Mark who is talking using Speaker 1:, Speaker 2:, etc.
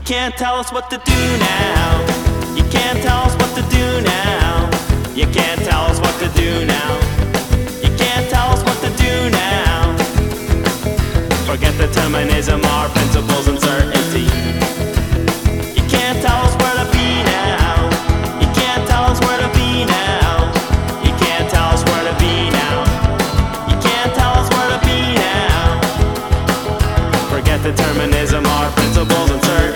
Speaker 1: can't tell us what to do now. You can't tell us what to do now. You can't tell us what to do now. You can't tell us what to do now. Forget determinism, our principles and certainty. You can't tell us where to be now. You can't tell us where to be now. You can't tell us where to be now. You can't tell us where to be now. Forget determinism, our principles and certainty.